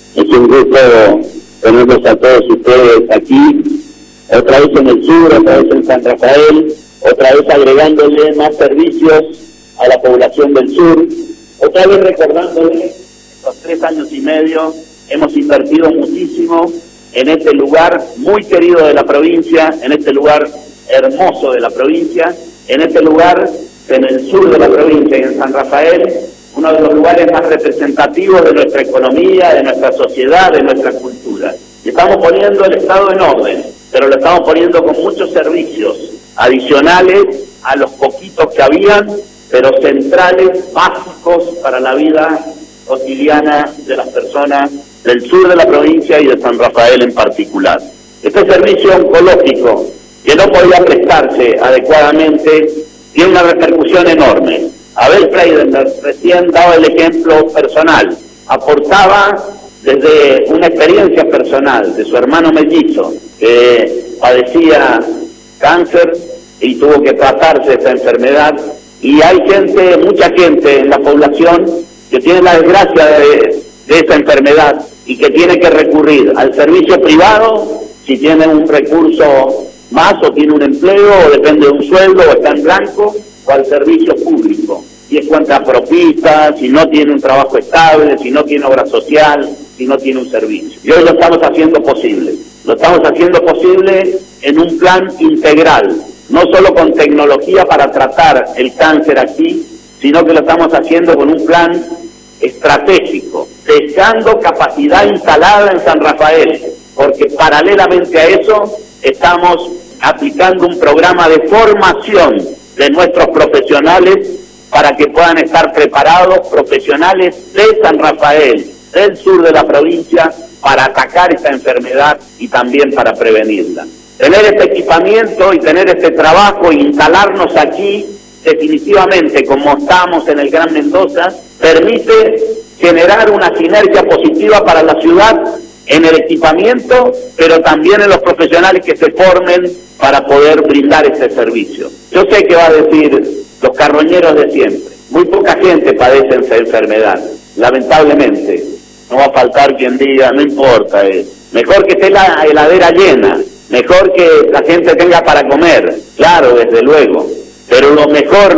Es un gusto tenerlos a todos ustedes aquí, otra vez en el sur, otra vez en San Rafael, otra vez agregándole más servicios a la población del sur, otra vez recordándole estos 3 años y medio hemos invertido muchísimo en este lugar muy querido de la provincia, en este lugar hermoso de la provincia, en este lugar en el sur de la provincia y en San Rafael, uno de los lugares más representativos de nuestra economía, de nuestra sociedad, de nuestra cultura. Y estamos poniendo el Estado en orden, pero lo estamos poniendo con muchos servicios adicionales a los poquitos que habían, pero centrales, básicos para la vida cotidiana de las personas del sur de la provincia y de San Rafael en particular. Este servicio oncológico, que no podía prestarse adecuadamente, tiene una repercusión enorme. Abel Freidenberg recién daba el ejemplo personal, aportaba desde una experiencia personal de su hermano mellizo, que padecía cáncer y tuvo que tratarse esta enfermedad, y hay gente, mucha gente en la población que tiene la desgracia de esa enfermedad y que tiene que recurrir al servicio privado si tiene un recurso más o tiene un empleo o depende de un sueldo o está en blanco, o al servicio público. Si es cuentapropista, si no tiene un trabajo estable, si no tiene obra social, si no tiene un servicio. Y hoy lo estamos haciendo posible. Lo estamos haciendo posible en un plan integral, no solo con tecnología para tratar el cáncer aquí, sino que lo estamos haciendo con un plan estratégico, dejando capacidad instalada en San Rafael, porque paralelamente a eso estamos aplicando un programa de formación de nuestros profesionales para que puedan estar preparados, profesionales de San Rafael, del sur de la provincia, para atacar esta enfermedad y también para prevenirla. Tener este equipamiento y tener este trabajo e instalarnos aquí, definitivamente, como estamos en el Gran Mendoza, permite generar una sinergia positiva para la ciudad en el equipamiento, pero también en los profesionales que se formen para poder brindar este servicio. Yo sé que va a decir los carroñeros de siempre, muy poca gente padece esa enfermedad, lamentablemente. No va a faltar quien diga, no importa, mejor que esté la heladera llena, mejor que la gente tenga para comer, claro, desde luego, pero lo mejor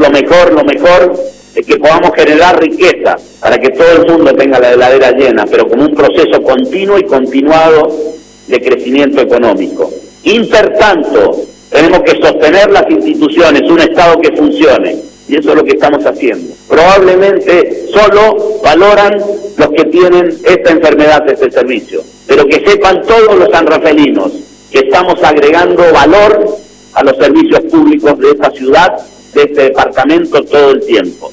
es que podamos generar riqueza para que todo el mundo tenga la heladera llena, pero como un proceso continuo y continuado de crecimiento económico. Intertanto, tenemos que sostener las instituciones, un Estado que funcione, y eso es lo que estamos haciendo. Probablemente solo valoran los que tienen esta enfermedad, este servicio, pero que sepan todos los sanrafelinos que estamos agregando valor a los servicios públicos de esta ciudad, de este departamento todo el tiempo.